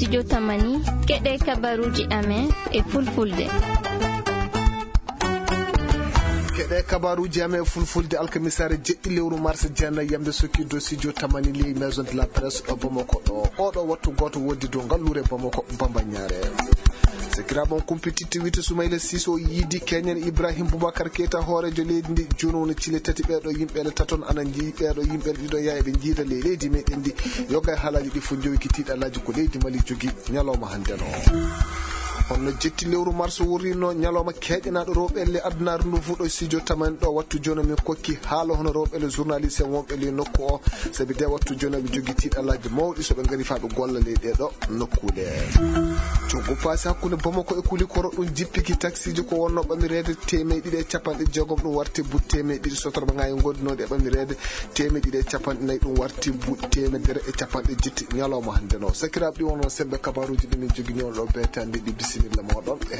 studio Tamani keɗe kabaruji amen e fulfulde. keɗe kabaruji amen fulfulde alkamisare jeɗɗi lewru mars janna yamde sokki do studio Tamani li maison de la presse ɗo Bamako ɗo oɗo wattu goto woddi do ngallure Bamako Bambagnare. Sekirabon compétitif wite Soumaïla Sisso yidi Kenyan Ibrahim Boubacar Keita horejo leydi ndi joni woni cile tati ɓeɗo yimɓele taton ana jii ɓeɗo yimɓele ɗiɗo yaha ɓe jiida leydi meɗen ndi yoga halaji ɗi fu jowi tiiɗalaji ko leydi Mali jogi ñalawma hande no honno jetti lewru mars wurino ñalawma keƴanaɗo rewɓele addunaru ndu fuɗo studio Tamani ɗo wattu joni min kokki haala hono rewɓele journaliste en wonɓe le nokku o saabi de wattu joni ɓe jogi tiiɗalaji mawɗi soɓe gari fa ɓe golla ley ɗeɗo nokkuɗe coggu paasi hakkude Bamako e Kulikoro ɗum jippiki taxiji ko wonno ɓamirede temeɗɗiɗi e capanɗe jeegom ɗum warti bu temeɗɗiɗi sotorɓe ngayi gondinode e ɓamirede temeɗɗiɗi e capanɗe nayyi ɗum warti bu temedere e capanɗe jetti ñalawma hande no sakiraɓe ɗi wonno sembe kabaruji ɗi min jogui ñon ɗo betande ɗi bisimilla moɗon e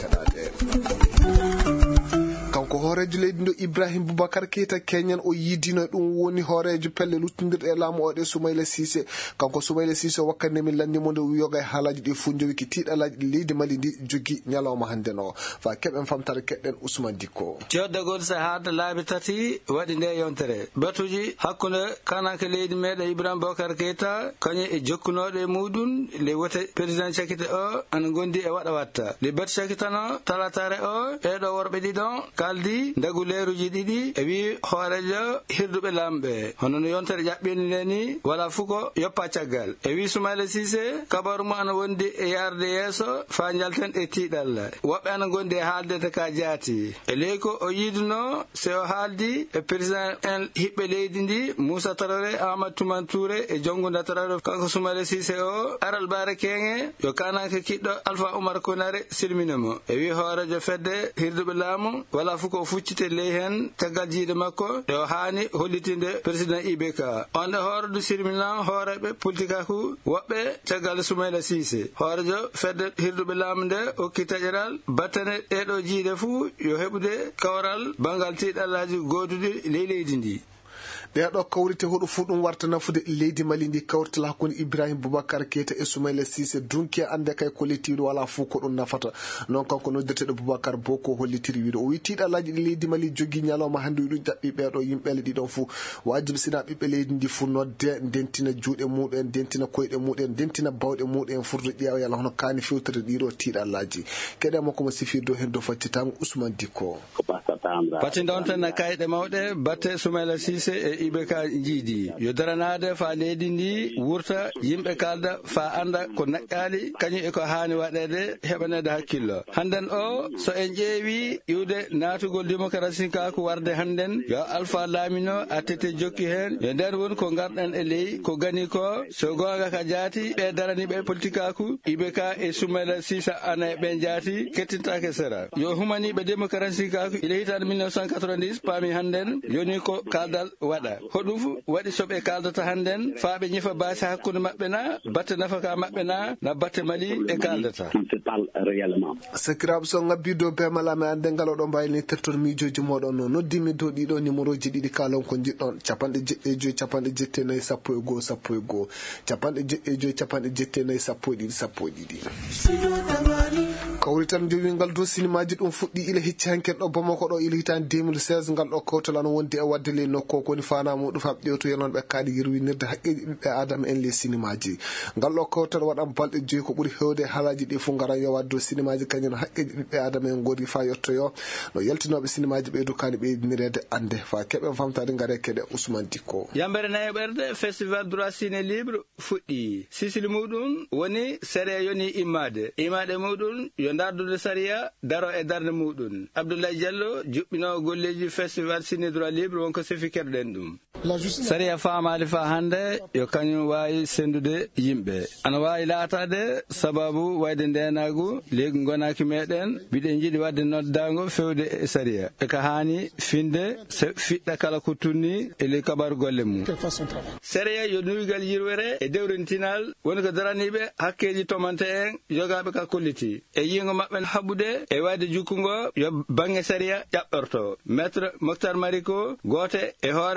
heɗade kanko horejo leydi ndo Ibrahim Boubacar Keita Kenyan o yidino e ɗum woni horejo pelle luttodirɗe e laamu oɗe Soumaïla Cissé kanko Soumaïla Cissé wakkande min landimo nde wiyoga e haalaji ɗi fu jowi ki tiiɗalaji ɗi leydi Mali ndi jogi ñalawma hande no fa keɓen famtare keɗɗen Ousmane Dicko joddagol sahade laabi tati waɗi nde yontere batuji hakkude kanake leydi meɗen Ibrahim Boubacar Keita kañum e jokkunoɗo e muɗum le wote président cakite o ana gondi e waɗa watta le batu cakitano talatare o ɓeɗo worɓe ɗiɗon kaldi ndagu leeruji ɗiɗi e wi hoorejo hirduɓe lamɓe hono no yontere ƴaɓɓini ni wala fuko yoppa caggal e wi Soumaïla Cissé kabaru mo ana wondi e yarde yeeso fa jalten e tiiɗalla woɓɓe ana gondi e haaldete ka jaati e ley ko o yiduno se o haaldi e président en hiɓɓe leydi ndi Moussa Traoré Amadou Toumane Touré e Jongunda Traoré kanko Soumaïla Cissé o aral bare kenge yo kanake kiɗɗo Alpha Oumar Konaré silminimo e wi hoorejo fedde hirduɓe laamu wala fuko fuccite ley hen caggal jiide makko e o haani hollitinde président IBK on de horejo silminan hooreɓe politikaku woɓɓe caggal Soumaïla Cissé hoorejo fedde hirduɓe laamu nde okki taƴeral battane ɗeɗo jiide fuu yo heɓude kawral bangal tiiɗallaji goduɗi ley leydi ndi ɗeɗo kawrite hoɗo fu ɗum warta nafude leydi Mali ndi kawrtala hakkude Ibrahim Boubacar Keita e Soumaïla Cissé dunki ande kay kollitiɗo wala fu ko ɗum nafata non kanko noddeteɗo Boubacar Boko hollitiri wiide o wi tiiɗalaji ɗi leydi Mali jogui ñalawma hande ɗum jaɓɓi ɓeɗo yimɓele ɗiɗon fu wajibi sina ɓiɓɓe leydi ndi fu nodde dentina juuɗe muɗen dentina koyɗe muɗen dentina bawɗe muɗen furdo ƴeewa yalla hono kaani fewtere ɗiɗo tiiɗalaji keɗe makko mo sifirdo hen do faccitago Ousmane Dicko pati donten na kayɗe mawɗe batte Soumaïla Cissé e IBK jiidi yo daranade fa leydi ndi wurta yimɓe kalda fa anda ko naƴƴali kañum e ko haani waɗede heɓanede hakkillo hannden o so en ƴeewi iwde naatugol démocratie kako warde hannden yo Alpha laamino attete jokki hen yo nden woni ko garɗen e ley ko gani ko so gonga ka jaati ɓe daraniɓe politique aku IBK e Soumaïla Cissé ana e ɓen jaati kettintake sera yo humaniɓe démocratie kako ile hitande 1990 paami hannden yoni ko kaldal waɗa hoɗum waɗi soɓe kaldata hannden faaɓe ñifa baasi hakkude maɓɓe na batte nafaka maɓɓe na batte Mali e kaldata sakiraɓe so ngabbido be malame ande ngaloɗo mbayni tertor miijoji moɗon no noddimi dow ɗiɗo numéro ji ɗiɗi kalon ko jiɗɗon capanɗe jeɗɗe joyi capanɗe jettenayyi sappo e goho sappo e goho capanɗe jeɗɗe joyi capanɗe jettenayyi sappo e ɗiɗi sappo e ɗiɗi kawri tan jowingal dow sinimaji ɗum fuɗɗi ila hicci hanken ɗo Bamako ɗo ila hitande 2016 ngal ɗo kawtal an wondi e wadde ley nokko koni fana muɗum fam ƴewto yenoɓe kaali yirwinirde haqqeji ɓiɓɓe adama en ley sinimaji ngal ɗo kawtal waɗan balɗe joyi ko ɓuuri hewde haalaji ɗi fu garan yo wadde dow sinimaji kañum haqqeji ɓiɓɓe adama en godi fa yettoyo no yaltinoɓe sinimaji ɓeydu kani ɓeydinirede ande fa keɓen famtade gaare keɗe Ousmane Dicko yambere nayi ɓerde festival droit ciné libre fuɗɗi sisili muɗum woni série yoni immade muɗum yo dardude sariya daro e darde muɗum Abdoulaye Diallo juɓɓinowo golleji festival ciné droit libre wonko sefi keɗɗen ɗum sariya famali fa hande yo kañum wawi sendude yimɓe ana wawi laatade sababu wayde ndenagu leygu gonaki meɗen biɗen jiiɗi wadde noddago fewde e sariya e ka hani finde se fiɗɗa kala ko tunni e ley kabaru golle mum sariya yo nuygal yirwere e dewrentinal woni ko daraniɓe hakkeji tomante en jogaɓe ka kolliti e yingo mabɓe haɓude e wayde jukkugo yo bange sariya ƴaɓɓorto maître Mokhtar Mariko gote e hooreɓe yambere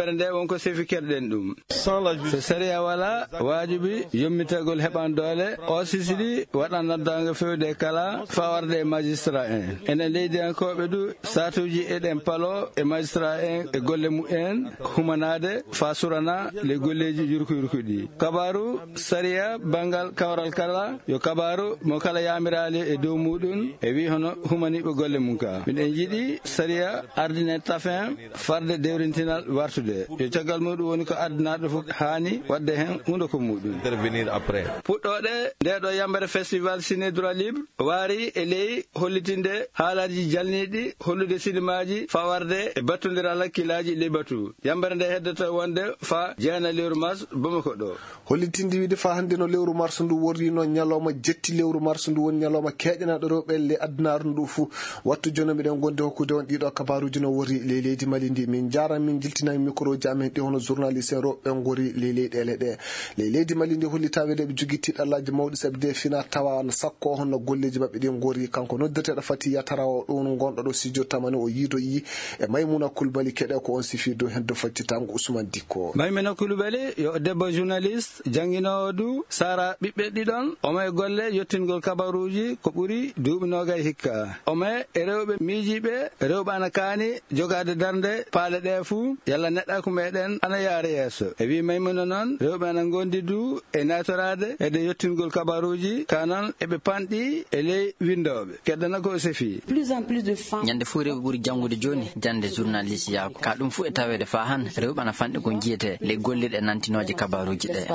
yambere nde wonko sefi kedden ɗum so sariya wala wajibi yommitagol heɓan doole o sisili waɗan noddago fewde kala fawarde e magistrat en enen leydiyankoɓe du satuji eɗen palo e magistrat en e golle mumen humanade fa surana le golleji yurkuyurkuɗi kabaru sariya bangal kawral kala yo kabaru mo kala yamirali e dow muɗum e wi hono humaniɓe golle mum ka miɗen jiiɗi sariya ardine tafen farde dewrintinal wartude yo caggal muɗum woni ko addinaɗo fof hani wadde hen hunde ko muɗum intervenir après puɗɗoɗe ndeɗo yambere festival ciné droit libre waari e ley hollitinde haalaji jalniɗi hollude sinimaji fawarde e battodiral hakkillaji ley batu yambere nde heddata wonde fa jeena lewru mars Bamako ɗo hollitinde wiide fa hande no lewru mars ndu worrino ñalawma jetti lewru mars ndu woni ñalawma keƴanaɗo rewɓe le addunaru ndu fuu wattu joni miɗen gonde hokkude on ɗiɗo kabaruji no worri ley leydi Mali ndi min jaran min jiltinami micro ji amen ɗi hono journaliste en rewɓe gori ley leyɗele ɗe ley leydi Mali ndi hollitaɓe ɗe ɓe jogui tiɗallaji mawɗi saabi de fina tawa no sakko honno golleji mabɓe ɗi gori kanko noddeteɗo Fatiya Tarawa ɗon gonɗo ɗo studio tamani o yiidoyi e Maimouna Coulibaly keɗe ko on sifi dow hen do faccitango Ousmane Dicko Maimouna Coulibaly yo debbo journaliste jangguinowo du sara ɓiɓɓe ɗiɗon omo e golle yettingol kabaruji ko ɓuuri duuɓi nogay hikka omo e rewɓe miijiɓe rewɓe ana kaani jogade darde paale ɗe fuu yalla neɗɗa ko meɗen ana yaara yeeso e wi Maimouna noon rewɓe ana gondi du e natorade ede yettingol kabaruji ka noon eɓe panɗi e ley windoɓe keddana ko sefi plus en plus de femmes ñande fuu rewɓe ɓuuri janngude joni jande journaliste yaako ka ɗum fuu e tawede fa han rewɓe ana fanɗi ko jiyete le golliɗe nantinoje kabaruji ɗe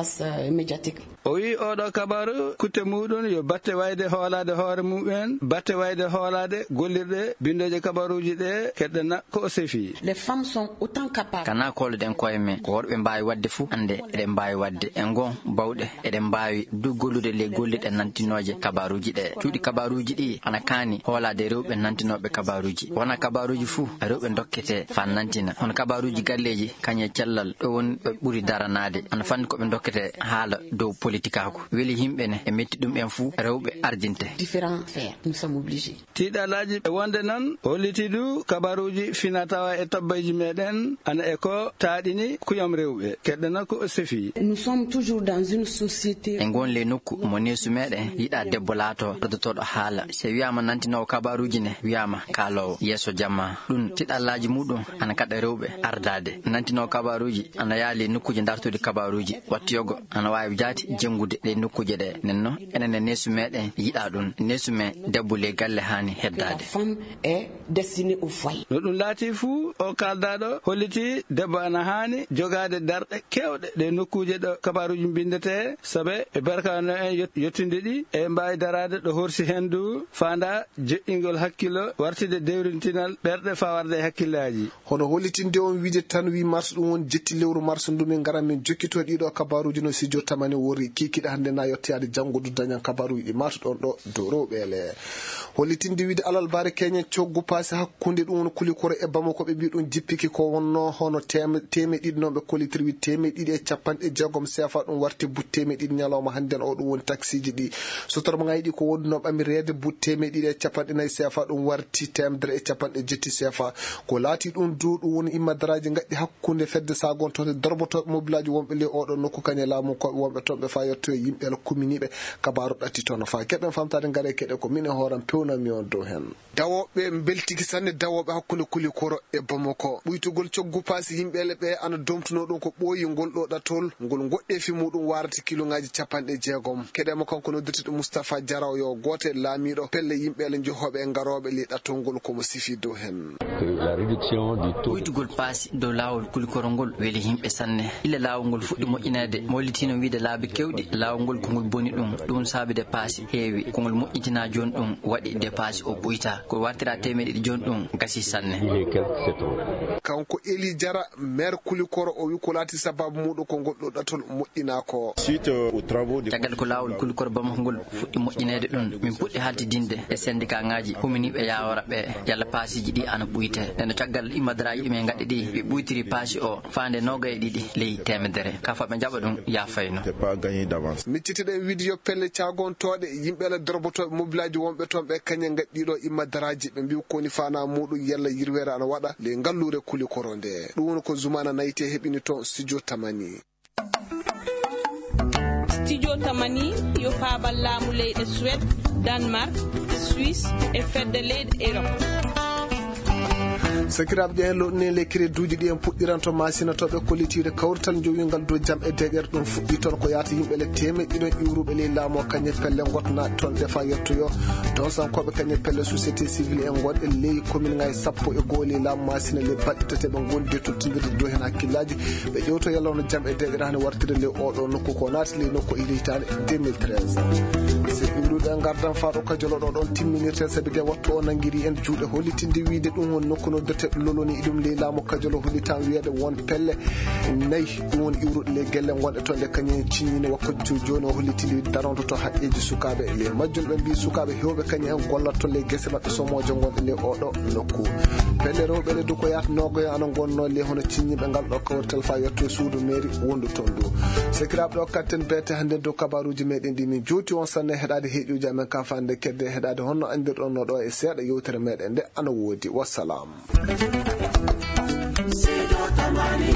o wi oɗo kabaru kutte muɗum yo batte wayde hoolade hoore mumen batte wayde hoolade gollirɗe bindoje kabaruji ɗe keddana ko sefi les femmes sont autant capables kana kolluɗen koye men ko worɓe mbawi wadde fuu ande eɗen mbawi wadde en gon bawɗe eɗen mbawi du gollude le golliɗe nantinoje kabaruji ɗe cuuɗi kabaruji ɗi ana kaani hoolade rewɓe nantinoɓe kabaruji wona kabaruji fuu rewɓe dokkete fa nantina hono kabaruji galleji kañe cellal ɗo woni ɓe ɓuuri daranade ana fanni koɓe dokkete haala dow politique ako weli yimɓe ne e metti ɗum en fuu rewɓe arjinte différents faits nous sommes obligés tiɗalaji ɓe wonde noon holliti du kabaruji fina tawa e tabbayji meɗen ana e ko taaɗini kuyam rewɓe keɗɗana ko sefi nous sommes toujours dans une société en gon le nokku mo nesu meɗen yiɗa debbo laato ardotoɗo haala se wiyama nantinowo kabaruji ne wiyama kaalowo yeeso jamma ɗum tiɗallaji muɗum ana kaɗa rewɓe ardade nantinowo kabaruji ana yaali nokkuji dartude kabaruji wattiyogo ana wawi jaati jengude ɗe nokkuje ɗe nenno enen e nesu meɗen yiɗa ɗum nesu men debbo le galle hani heddade femme est destinée au foyer no ɗum laati fuu o kaldaɗo holliti debbo ana hani jogade darɗe kewɗe ɗe nokkuje ɗo kabaruji bindete saabe e barkano en yettinde ɗi e mbawi darade ɗo horsi hen du fanda joƴƴingol hakkillo wartide dewrintinal ɓerɗe fawarde e hakkillaji hono hollitinde on wiide tan wi mars ɗum won jetti lewru mars ndu min garan min jokkito ɗiɗo kabaruji no studio tamani wori kikiɗe hande na yettiyade janggodu dañan kabaruji ɗi matuɗon ɗo dow rewɓele hollitinde wiide alal bare keñen coggu paasi hakkude ɗum won Kulikoro e Bamako ɓe mbi ɗum jippiki ko wonno hono temeɗiɗi noon ɓe kollitir wi temeɗiɗi e capanɗe jeegom CFA ɗum warti but temeɗiɗi ñalawma hande o ɗum woni taxiji ɗi so torma yiɗi ko wonno ɓamirede but temeɗiɗi e capanɗe nayyi CFA ɗum warti temedere e capanɗe jetti CFA ko laati ɗum du ɗum woni immadaraji gaɗɗi hakkude fedde sagontote dorbotoɓe mobilaji wonɓe le oɗo nokku kañe laamu koɓe wonɓe toon ɓe fa yetto e yimɓe la commune ɓe kabaru ɗatti toon fa keɗen famtade gaare keɗe ko min e hooram pewnami on dow hen dawoɓe beltiki sanne dawoɓe hakkude Kulikoro e Bamako ɓuytugol coggu paasi yimɓele ɓe ana domtuno ɗum ko ɓooyi ngol ɗo ɗatol ngol goɗɗefi muɗum warati kiloŋaji capanɗe jeegom keɗema kanko noddirteɗo Moustapha Diaraw yo gote laamiɗo pelle yimɓele jehoɓe e garoɓe li ɗatol ngol komo sifi dow hen ɓuytugol paasi dow laawol Kulikoro ngol weeli yimɓe sanne ille laawol ngol fuɗɗi moƴƴinede mollitino wiide laabi kewɗi laawol ngol kongol boni ɗum saabide paasi heewi kongol moƴƴitina joni ɗum waɗi de paasi o ɓuyta ko wartira temeɗiɗi joni ɗum gasi sanne kanko Eli Diara maire Kulikoro o wi ko laati sababu muɗum ko ngol ɗo ɗatol moƴƴina ko caggal ko laawol Kulikoro Bamako ngol fuɗɗi moƴƴinede ɗum min puɗɗi haltidinde e syndicat ngaji huminiɓe yawora ɓe yalla paasiji ɗi ana ɓuyte nde caggal immadaraji ɗumen gaɗɗi ɗi ɓe ɓuytiri paasi o fande 22 ley temedere kafa ɓe jaɓa ɗum yafayno miccitiɗen vidéo pelle cagontoɗe yimɓele dorbotoɓe mobilaji wonɓe toon ɓe kañen gaɗɗiɗo immadaraji ɓe mbi koni fana muɗum yalla yirwere ana waɗa le ngallure Kulikoro nde ɗum woni ko Zoumana Naité heɓini to studio Tamani. Studio Tamani yo faabal laamu leyɗe Suède, Danemark, Suisse e fedde leyɗe Europe. Sakiraɓe ƴen loɗni le créduji ɗi en puɗɗiranto masinatoɓe kollitide kawrital jowingal dow jam e deƴere ɗum fuɗɗi toon ko yata yimɓe le temeɗɗiɗon iwruɓe ley laamo kañe pelle gotna toon defa yettoyo don sankoɓe kañe pelle société civile en gonɗe ley commune ngaye 10 ley laamu masina le baɗɗitete ɓe gondi tottidirde dow hen hakkillaji ɓe ƴewto yalawno jam e deƴere hane wartire le oɗo nokku ko naati ley nokku ilitane 2013 so iwruɗe gardan faɗo kajoloɗo ɗon timminirte saabi de wattu o nanguiri en juuɗe hollitinde wiide ɗum won nokku no loloni idum le laamu kajolo hulitan wiede won pelle nayi ɗum woni iwruɗe le gelle gonɗe toon nde kañum ciññini wakkati joni o hollitini daronto to haqqeji sukaɓe le majjum ɓe mbi sukaɓe hewɓe kañum en gollatto le guese mabɓe somojo gonɗe le oɗo nokku pelle rewɓe le du ko yata nogoyo ana gonno le hono ciññiɓe ngal ɗo kawrital fa yetto suudu mairie wondu toon du sekiraɓe ɗo katten bete hande dow kabaruji meɗen ɗi min juuti on sanne heɗade heeƴuji amen ka fande kedde heɗade honno andirɗon no ɗo e seeɗa yewtere meɗen nde ana woodi wassalam.